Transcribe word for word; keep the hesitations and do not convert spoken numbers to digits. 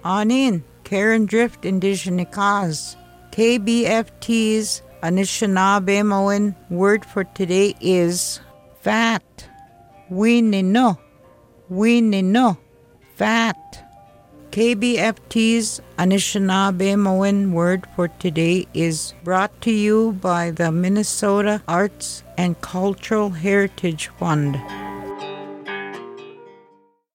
Anin, Karen Drift Indigenikaz. K B F T's Anishinaabe word for today is fat. Winino. Winino. Fat. K B F T's Anishinaabe word for today is brought to you by the Minnesota Arts and Cultural Heritage Fund.